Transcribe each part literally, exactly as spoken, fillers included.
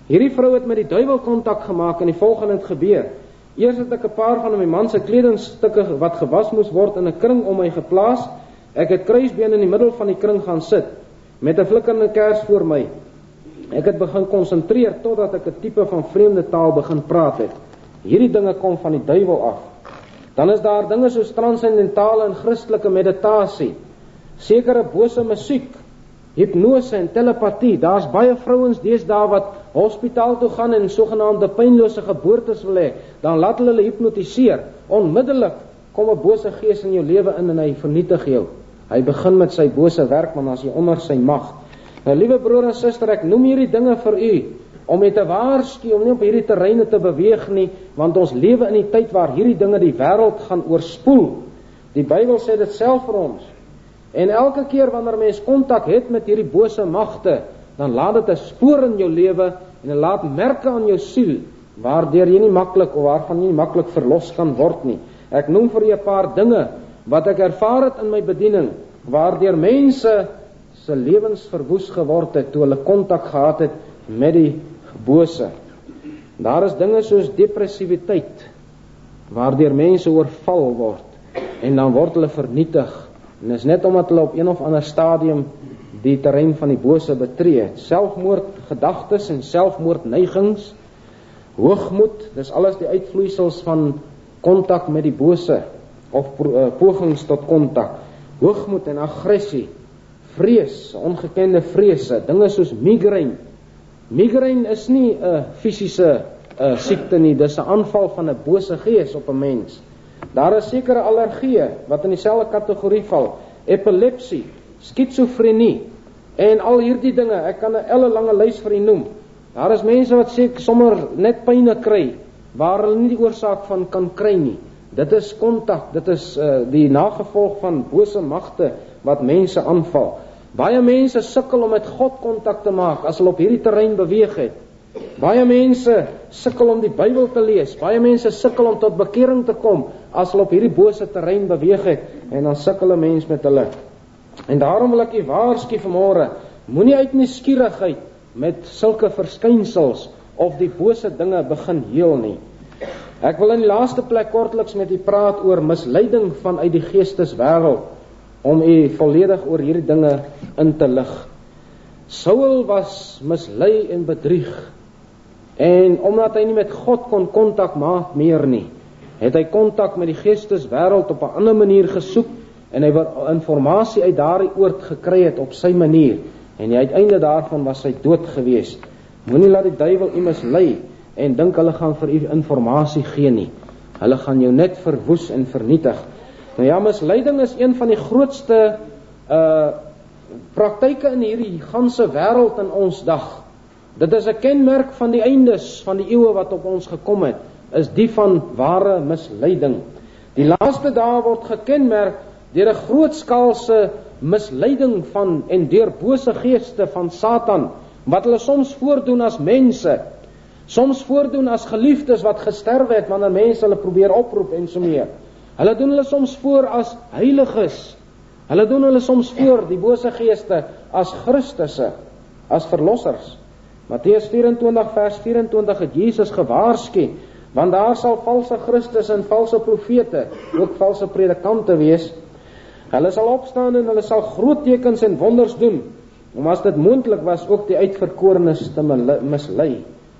Hierdie vrou het met die duiwel kontak gemaak en die volgende het gebeur. Eers het ek 'n paar van my man se kledingstukke wat gewas moes word in 'n kring om my geplaas. Ek het kruisbeen in die middel van die kring gaan sit, met 'n flikkerende kers voor my. Ek het begin konsentreer totdat ek 'n tipe van vreemde taal begin praat het. Hierdie dinge kom van die duiwel af. Dan is daar dinge soos transcendentale en Christelike meditasie, sekere bose musiek, hipnose en telepatie. Daar's baie vrouens deesdae wat hospitaal toe gaan en sogenaamde pynlose geboortes wil hê. Dan laat hulle hulle hipnotiseer. Onmiddellik kom 'n bose gees in jou lewe in en hy vernietig jou. Hy begin met sy bose werk, want as jy onder sy mag. Nou, liewe broer en suster, ek noem hierdie dinge vir u om jy te waarsku om nie op hierdie terreine te beweeg nie, want ons lewe in die tyd waar hierdie dinge die wêreld gaan oorspoel. Die Bybel sê dit self vir ons. En elke keer wanneer mens kontak het met hierdie bose magte, dan laat dit 'n spoor in jou lewe en dit laat merke aan jou siel, waardeur jy nie maklik of waarvan jy nie maklik verlos kan word nie. Ek noem vir julle 'n paar dinge wat ek ervaar het in my bediening, waardeur mense se lewens verwoes geword het toe hulle kontak gehad het met die bose. Daar is dinge soos depressiwiteit, waardeur mense oorval word en dan word hulle vernietig. En is net omdat hulle op een of ander stadium die terrein van die bose betree. Selfmoordgedagtes en selfmoordneigings, hoogmoed, dis alles die uitvloeisels van kontak met die bose of pogings tot kontak. Hoogmoed en aggressie, vrees, ongekende vrese, dinge soos migraine. Migraine is nie 'n uh, fisiese uh, siekte nie, dis 'n aanval van 'n bose gees op 'n mens. Daar is sekere allergieë wat in dieselfde kategorie val, epilepsie, skizofrenie en al hierdie dinge. Ek kan 'n ellelange lys vir u noem. Daar is mense wat sê sommer net pyne kry waar hulle nie die oorsaak van kan kry nie. Dit is kontak, dit is uh, die nagevolg van bose magte wat mense aanval. Baie mense sukkel om met God kontak te maak as hulle op hierdie terrein beweeg het. Baie mense sukkel om die Bybel te lees. Baie mense sukkel om tot bekering te kom as hulle op hierdie bose terrein beweeg het, en dan sukkel 'n mens met hulle. En daarom wil ek u waarsku vanmôre, moenie uit nuuskierigheid met sulke verskynsels of die bose dinge begin heel nie. Ek wil in die laaste plek kortliks met u praat oor misleiding vanuit die geesteswêreld, om u volledig oor hierdie dinge in te lig. Saul was mislei en bedrieg, en omdat hy nie met God kon kontak maak meer nie, het hy kontak met die geesteswêreld op 'n ander manier gesoek, en hy wat informasie uit daardie oord gekry het op sy manier, en die uiteinde daarvan was hy dood gewees. Moenie laat die duiwel u mislei en dink hulle gaan vir u informasie gee nie. Hulle gaan jou net verwoes en vernietig. Nou ja, misleiding is een van die grootste uh, praktyke in hierdie ganse wêreld in ons dag. Dit is 'n kenmerk van die eindes van die eeue wat op ons gekom het, is die van ware misleiding. Die laaste dae word gekenmerk deur 'n grootskaalse misleiding van en deur bose geeste van Satan, wat hulle soms voordoen as mense, soms voordoen as geliefdes wat gesterwe het wanneer mense hulle probeer oproep en so meer. Hulle doen hulle soms voor as heiliges. Hulle doen hulle soms voor, die bose geeste, as Christusse, as verlossers. Matteus vyf-en-twintig vers vyf-en-twintig het Jesus gewaarsku, want daar sal valse Christus en valse profete, ook valse predikante wees. Hulle sal opstaan en hulle sal groot tekens en wonders doen, om as dit moontlik was ook die uitverkorenes te mislei.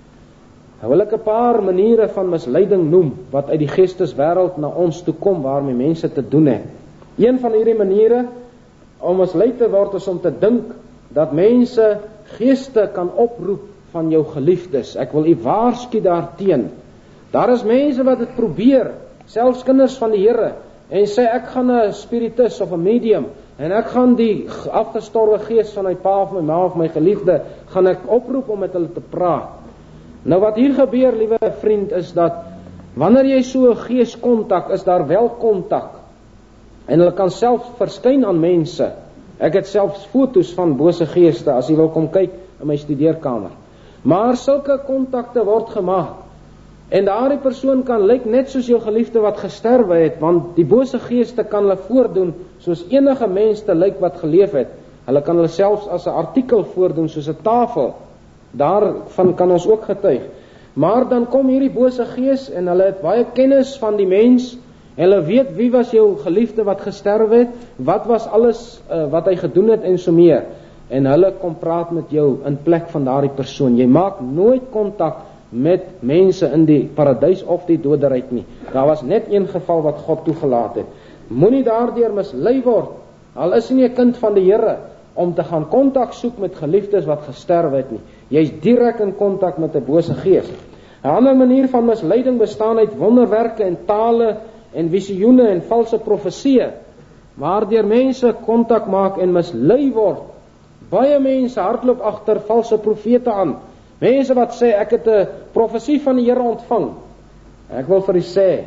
Nou wil ek 'n paar maniere van misleiding noem, wat uit die geesteswêreld na ons toe kom, waarmee mense te doen het. Een van hierdie maniere om mislei te word is om te dink dat mense geeste kan oproep van jou geliefdes. Ek wil u waarsku daarteen. Daar is mense wat dit probeer, selfs kinders van die Here, en sê ek gaan 'n spiritus of 'n medium, en ek gaan die afgestorwe gees van my pa of my ma of my geliefde, gaan ek oproep om met hulle te praat. Nou wat hier gebeur, liewe vriend, is dat wanneer jy so 'n gees kontak, is daar wel kontak. En hulle kan self verskyn aan mense. Ek het selfs foto's van bose geeste, as jy wil kom kyk in my studeerkamer. Maar sulke kontakte word gemaak. En daardie persoon kan lyk net soos jou geliefde wat gesterwe het, want die bose geeste kan hulle voordoen soos enige mens te lyk wat geleef het. Hulle kan hulle selfs as 'n artikel voordoen, soos 'n tafel, daarvan kan ons ook getuig. Maar dan kom hierdie bose gees en hulle het baie kennis van die mens, en hulle weet wie was jou geliefde wat gesterf het, wat was alles uh, wat hy gedoen het en so meer, en hulle kom praat met jou in plek van daardie persoon. Jy maak nooit kontak met mense in die paradys of die doderyk nie. Daar was net een geval wat God toegelaat het. Moenie daardeur mislei word, al is nie 'n kind van die Here, om te gaan kontak soek met geliefdes wat gesterf het nie. Jy is direk in kontak met 'n bose gees. 'n Ander manier van misleiding bestaan uit wonderwerke en tale en visioene en valse profesieë, waardeur mense kontak maak en mislei word. Baie mense hardloop agter valse profete aan. Mense wat sê, ek het 'n profesie van die Here ontvang. Ek wil vir u sê,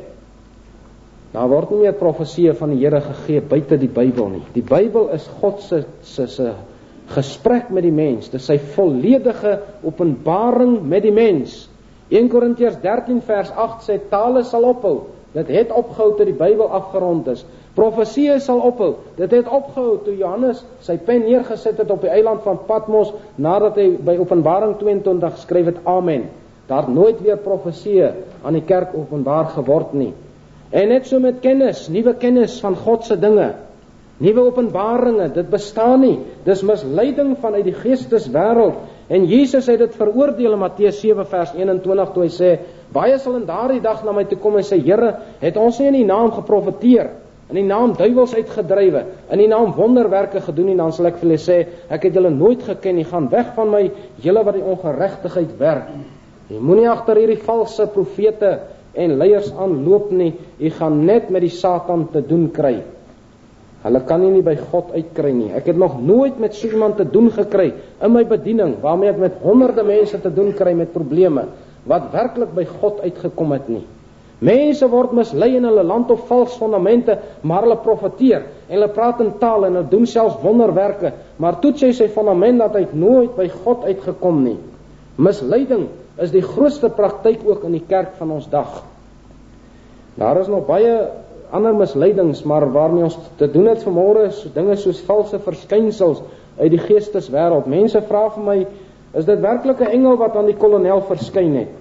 daar word nie meer profesieë van die Here gegee buite die Bybel nie. Die Bybel is God se se se gesprek met die mens. Dit is sy volledige openbaring met die mens. Eerste Korintiërs dertien vers agt sê, tale sal ophou. Dit het opgehou toe die Bybel afgerond is. Profesieë sal ophou. Dit het opgehou toe Johannes sy pen neergesit het op die eiland van Patmos, nadat hy by Openbaring twee en twintig geskryf het, amen. Daar het nooit weer profesieë aan die kerk openbaar geword nie. En net so met kennis, nuwe kennis van God se dinge, nuwe openbaringe, dit bestaan nie. Dis misleiding vanuit die geesteswêreld. En Jesus het dit veroordeel in Matteus sewe vers eenentwintig toe hy sê, baie sal in daardie dag na my toe kom en sê, Here, het ons nie in die naam geprofeteer, in die naam duiwels uitgedrywe, in die naam wonderwerke gedoen nie, dan sal ek vir hulle sê, ek het julle nooit geken nie, gaan weg van my, julle wat die ongeregtigheid werk. Jy moenie agter hierdie valse profete en leiers aanloop nie, jy gaan net met die Satan te doen kry. Hulle kan nie, nie by God uitkry nie. Ek het nog nooit met so iemand te doen gekry in my bediening, waarmee ek met honderde mense te doen kry met probleme, wat werklik by God uitgekom het nie. Mense word mislei in hulle land op vals fondamente, maar hulle profeteer, en hulle praat in taal, en hulle doen selfs wonderwerke, maar toets jy sy fondament dat hy nooit by God uitgekom nie. Misleiding is die grootste praktyk ook in die kerk van ons dag. Daar is nog baie ander misleidings, maar waarmee ons te doen het vanmôre is dinge soos valse verskynsels uit die geesteswêreld. Mense vra vir my, is dit werklik 'n engel wat aan die kolonel verskyn het?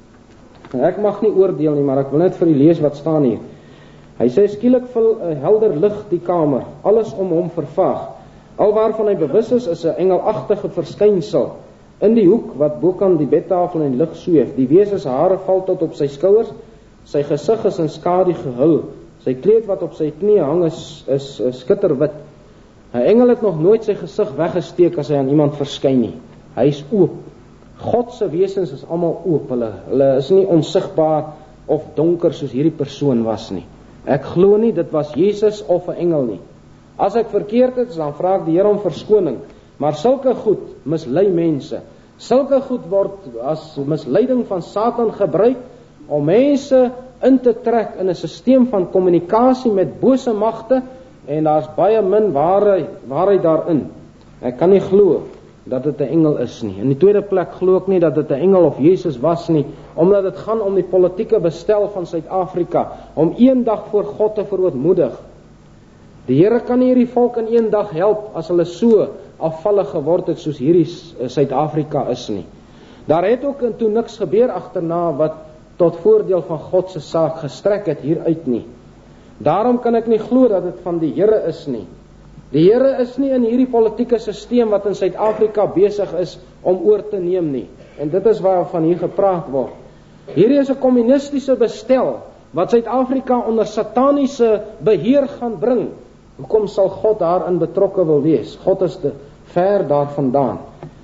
Ek mag nie oordeel nie, maar ek wil net vir u lees wat staan hier. Hy sê, skielik vul 'n helder lig die kamer, alles om hom vervaag. Alwaarvan hy bewus is, is 'n engelagtige verskynsel in die hoek wat bokant die bedtafel in lig sweef. Die wese se hare val tot op sy skouers, sy gesig is in skadu gehul. Sy kleed wat op sy knie hang is, is, is skitterwit. 'n Engel het nog nooit sy gesig weggesteek as hy aan iemand verskyn nie. Hy is oop. God se wesens is almal oop. Hulle, hulle is nie onsigbaar of donker soos hierdie persoon was nie. Ek glo nie dit was Jesus of 'n engel nie. As ek verkeerd het, dan vra ek die Here om verskoning. Maar sulke goed mislei mense. Sulke goed word as misleiding van Satan gebruik om mense in te trek in 'n stelsel van kommunikasie met bose magte, en daar's baie min waarheid, waarheid daarin. Ek kan nie glo dat dit 'n engel is nie. In die tweede plek glo ek nie dat dit 'n engel of Jesus was nie, omdat dit gaan om die politieke bestel van Suid-Afrika, om eendag voor God te verootmoedig. Die Here kan nie hierdie volk in een dag help as hulle so afvallig geword het soos hierdie Suid-Afrika is nie. Daar het ook en toe niks gebeur agterna wat tot voordeel van God se saak gestrek het hieruit nie. Daarom kan ek nie glo dat dit van die Here is nie. Die Here is nie in hierdie politieke stelsel wat in Suid-Afrika besig is om oor te neem nie. En dit is waarvan hier gepraat word. Hierdie is 'n kommunistiese bestel wat Suid-Afrika onder sataniese beheer gaan bring. Hoekom sal God daarin betrokke wil wees? God is te ver daarvandaan.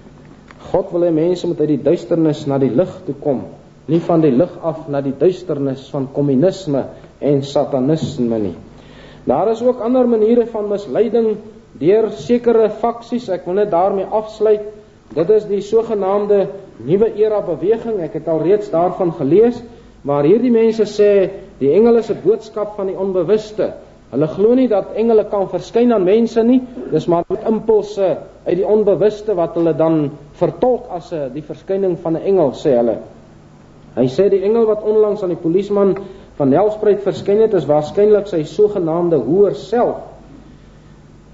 God wil hê mense moet uit die duisternis na die lig toe kom, nie van die lig af na die duisternis van kommunisme en satanisme nie. Daar is ook ander maniere van misleiding deur sekere faksies. Ek wil net daarmee afsluit. Dit is die sogenaamde nuwe era beweging. Ek het al reeds daarvan gelees, maar hierdie mense sê die engel is 'n boodskap van die onbewuste. Hulle glo nie dat engele kan verskyn aan mense nie. Dis maar met impulse uit die onbewuste wat hulle dan vertolk as 'n die verskyning van 'n engel, sê hulle. Hy sê die engel wat onlangs aan die polisieman van Nelspruit verskyn het, is waarskynlik sy sogenaamde hoër self.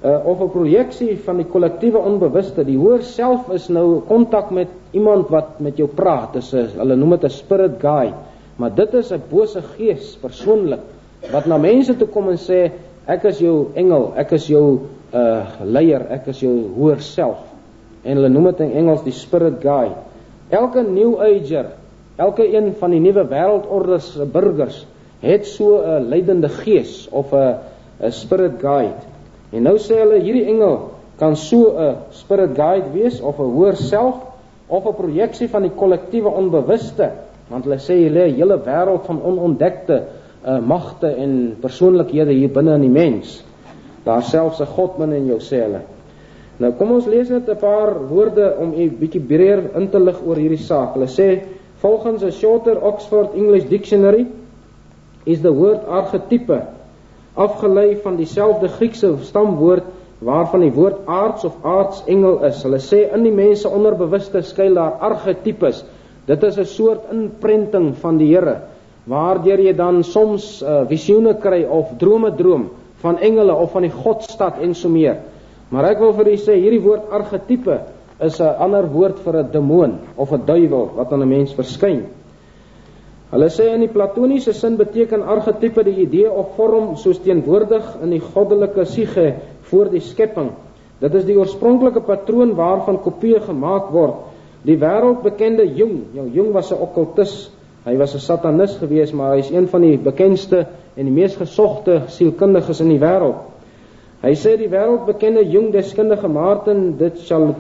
uh, of 'n projeksie van die kollektiewe onbewuste. Die hoër self is nou kontak met iemand wat met jou praat. Dis 'n, hulle noem dit 'n spirit guide. Maar dit is 'n bose gees persoonlik wat na mense toe kom en sê, ek is jou engel, ek is jou uh, leier, ek is jou hoër self. En hulle noem dit in Engels die spirit guide. Elke New Ager, elke een van die nuwe wêreldordes burgers het so 'n leidende gees of 'n 'n spirit guide. En nou sê hulle hierdie engel kan so 'n spirit guide wees of 'n hoër self of 'n projeksie van die kollektiewe onbewuste, want hulle sê hulle 'n hele wêreld van onontdekte uh, magte en persoonlikhede hier binne in die mens. Daar selfs 'n God binne in jou, sê hulle. Nou kom ons lees net 'n paar woorde om u bietjie breër in te lig oor hierdie saak. Hulle sê volgens 'n Shorter Oxford English Dictionary is the word archetype afgelei van dieselfde Griekse stamwoord waarvan die woord aards of aardsengel is. Hulle sê in die mense onderbewuste skuil daar archetypes. Dit is 'n soort inprenting van die Here, waardeur jy dan soms uh, visioene kry of drome droom van engele of van die Godstad en so meer. Maar ek wil vir u sê, hierdie woord archetype is 'n ander woord vir 'n demoon of 'n duiwel wat aan 'n mens verskyn. Hulle sê in die platoniese sin beteken archetype die idee of vorm soos teenwoordig in die goddelike siege voor die skepping. Dit is die oorspronklike patroon waarvan kopieë gemaak word. Die wêreldbekende Jung, nou Jung was 'n okkultis, hy was 'n satanis gewees, maar hy is een van die bekendste en die mees gesogte sielkundiges in die wêreld. Hy sê die wêreldbekende Jung deskundige Martin dit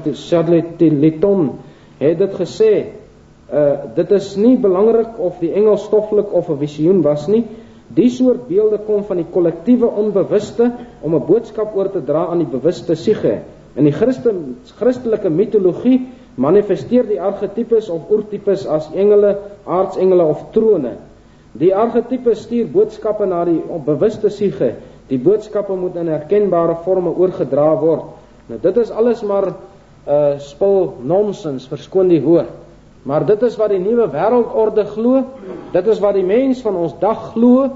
Charleton het dit gesê, uh, dit is nie belangrik of die engel stoffelik of 'n visioen was nie. Die soort beelde kom van die kollektiewe onbewuste om 'n boodskap oor te dra aan die bewuste siege. In die Christe, Christelike mitologie manifesteer die archetypes of oertypes as engele, aardsengele of trone. Die archetypes stuur boodskappe na die bewuste siege. Die boodskappe moet in herkenbare vorme oorgedra word. Nou dit is alles maar uh, spul nonsens, verskoon die woord. Maar dit is wat die nuwe wêreldorde glo. Dit is wat die mens van ons dag glo.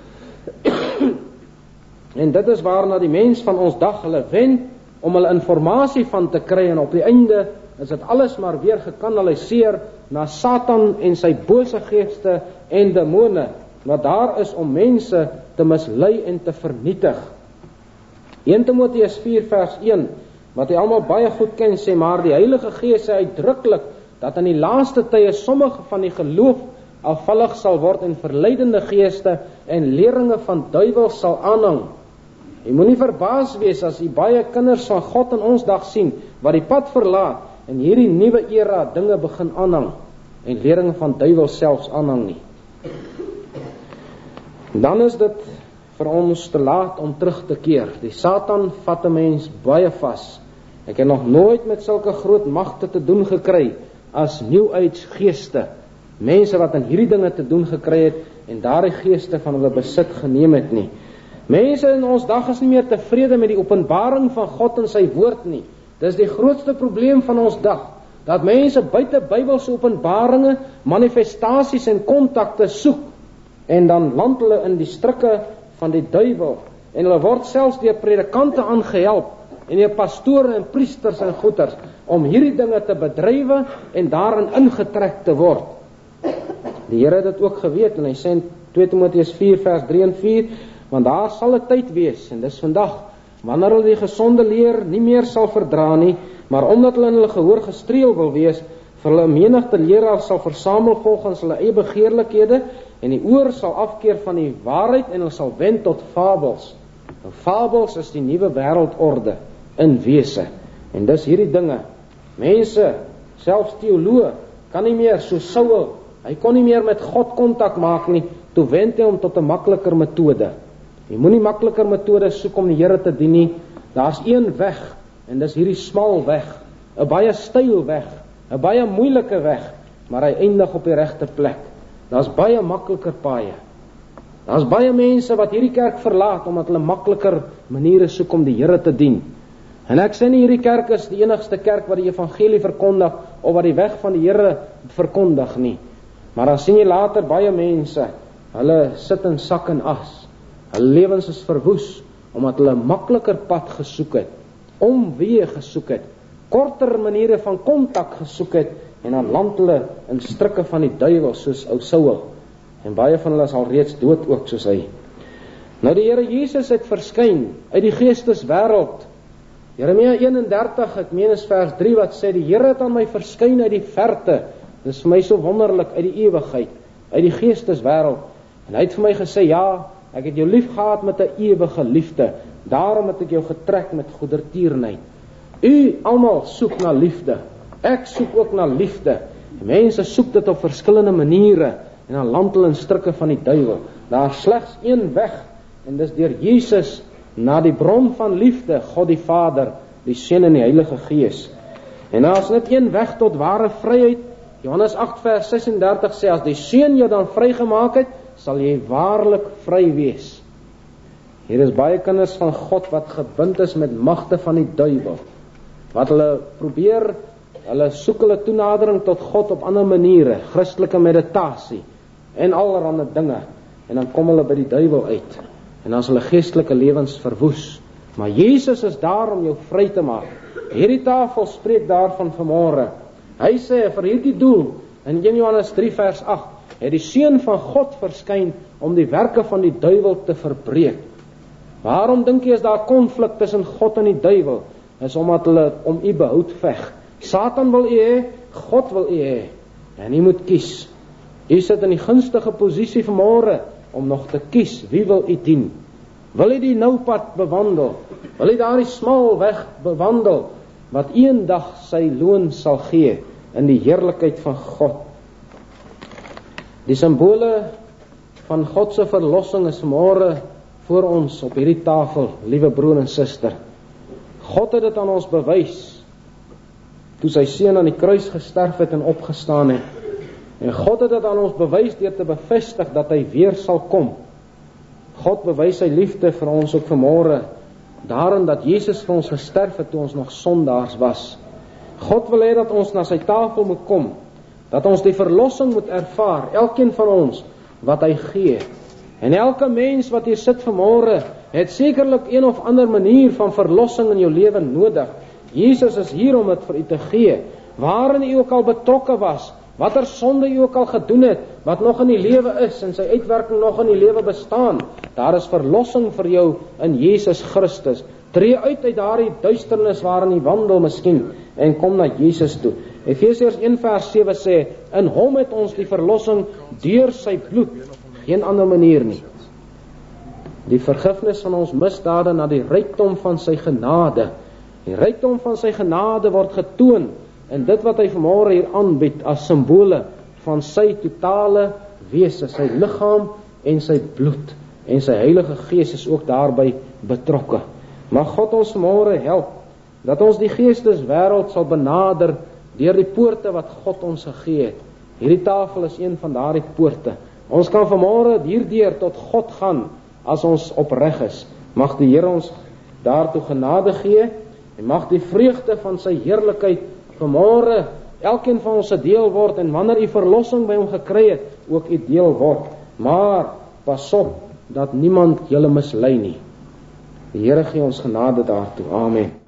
En dit is waarna die mens van ons dag hulle wend om hulle inligting van te kry, en op die einde is dit alles maar weer gekanaliseer na Satan en sy bose geeste en demone, wat daar is om mense te mislei en te vernietig. Eerste Timoteus vier vers een, wat jy almal baie goed ken, sê maar die Heilige Gees sê uitdruklik dat in die laaste tye sommige van die geloof afvallig sal word en verleidende geeste en leringe van duiwels sal aanhang. Jy moenie verbaas wees as jy baie kinders van God in ons dag sien wat die pad verlaat en hierdie nuwe era dinge begin aanhang en leringe van duiwels selfs aanhang nie. Dan is dit vir ons te laat om terug te keer. Die Satan vat 'n mens baie vas. Ek het nog nooit met sulke groot magte te doen gekry as New Age geeste. Mense wat aan hierdie dinge te doen gekry het en daardie geeste van hulle besit geneem het nie. Mense in ons dag is nie meer tevrede met die openbaring van God in sy woord nie. Dis die grootste probleem van ons dag, dat mense buite Bybelse openbaringe, manifestasies en kontakte soek, en dan land hulle in die strikke van die duiwel, en hulle word selfs deur predikante aangehelp, en deur pastore en priesters en goeters, om hierdie dinge te bedrywe en daarin ingetrek te word. Die Here het dit ook geweet, en hy sê in Tweede Timoteus vier vers drie en vier, want daar sal 'n tyd wees, en dis vandag, wanneer hulle die gesonde leer nie meer sal verdra nie, maar omdat hulle in hulle gehoor gestreel wil wees, vir hulle menigte leraars sal versamel volgens hulle eie begeerlikhede, en die oor sal afkeer van die waarheid, en hulle sal wend tot fabels. Nou, fabels is die nuwe wêreldorde in wese, en dis hierdie dinge. Mense, selfs teoloë, kan nie meer so Saul, hy kon nie meer met God kontak maak nie, toe wend hy hom tot 'n makliker metode. Jy moenie makliker metode soek om die Here te dien nie. Daar's een weg, en dis hierdie smal weg, 'n baie styl weg, 'n baie moeilike weg, maar hy eindig op die regte plek. Daar's baie makliker paaie. Daar's baie mense wat hierdie kerk verlaat omdat hulle makliker maniere soek om die Here te dien. En ek sê nie hierdie kerk is die enigste kerk wat die evangelie verkondig of wat die weg van die Here verkondig nie. Maar dan sien jy later baie mense, hulle sit in sak en as. Hulle lewens is verwoes omdat hulle 'n makliker pad gesoek het, omweë gesoek het, korter maniere van kontak gesoek het, en dan land hulle in strikke van die duiwel, soos ou Saul, en baie van hulle is al reeds dood ook soos hy. Nou die Here Jesus het verskyn uit die geesteswêreld. Jeremia eenendertig, ek meen is vers drie, wat sê, die Here het aan my verskyn uit die verte. Dit is vir my so wonderlik, uit die ewigheid, uit die geesteswêreld. En hy het vir my gesê, ja, ek het jou lief gehad met 'n ewige liefde, daarom het ek jou getrek met goedertierenheid. U almal soek na liefde, ek soek ook na liefde. Mense soek dit op verskillende maniere, en dan land hulle in strikke van die duiwel. Daar is slegs een weg, en dis deur Jesus na die bron van liefde, God die Vader, die Seun en die Heilige Gees. En daar is net een weg tot ware vryheid. Johannes agt vers sesendertig sê, as die Seun jou dan vrygemaak het, sal jy waarlik vry wees. Hier is baie kinders van God wat gebind is met magte van die duiwel, wat hulle probeer, hulle soek hulle toenadering tot God op ander maniere, Christelike meditasie, en allerhande dinge, en dan kom hulle by die duiwel uit, en dan is hulle geestelike lewens verwoes. Maar Jesus is daar om jou vry te maak. Hierdie tafel spreek daarvan vanmôre. Hy sê, vir hierdie doel, in een Johannes drie vers agt, het die Seun van God verskyn om die werke van die duiwel te verbreek. Waarom dink jy is daar konflik tussen God en die duiwel? Is omdat hulle om u behoud veg. Satan wil u hê, God wil u hê, en u moet kies. U sit in die gunstige posisie vanmôre om nog te kies, wie wil u dien? Wil u die nou pad bewandel? Wil u daardie smal weg bewandel, wat eendag sy loon sal gee in die heerlikheid van God? Die simbole van God se verlossing is vanmôre voor ons op hierdie tafel, liewe broer en suster. God het dit aan ons bewys, toe sy seun aan die kruis gesterf het en opgestaan het. En God het dit aan ons bewys deur te bevestig dat hy weer sal kom. God bewys sy liefde vir ons ook vanmôre, daarin dat Jesus vir ons gesterf het toe ons nog sondaars was. God wil hê dat ons na sy tafel moet kom, dat ons die verlossing moet ervaar, elkeen van ons, wat hy gee. En elke mens wat hier sit vanmôre, het sekerlik een of ander manier van verlossing in jou lewe nodig. Jesus is hier om dit vir u te gee, waarin u ook al betrokke was, watter sonde u ook al gedoen het, wat nog in die lewe is, en sy uitwerking nog in die lewe bestaan. Daar is verlossing vir jou in Jesus Christus. Tree uit uit daardie duisternis waarin jy wandel miskien, en kom na Jesus toe. Efesiërs een vers sewe sê, in hom het ons die verlossing deur sy bloed, geen ander manier nie. Die vergifnis van ons misdade na die rykdom van sy genade. Die rykdom van sy genade word getoon in dit wat hy vanmôre hier aanbied as simbole van sy totale wese, sy liggaam en sy bloed, en sy Heilige Gees is ook daarby betrokke. Mag God ons vanmôre help, dat ons die geesteswêreld sal benader deur die poorte wat God ons gegee het. Hierdie tafel is een van daardie poorte. Ons kan vanmôre hierdeur tot God gaan, as ons opreg is. Mag die Here ons daartoe genade gee, en mag die vreugde van sy heerlikheid vanmôre elkeen van ons se deel word, en wanneer u verlossing by hom gekry het, ook u deel word. Maar pas op dat niemand julle mislei nie. Die Here gee ons genade daartoe. Amen.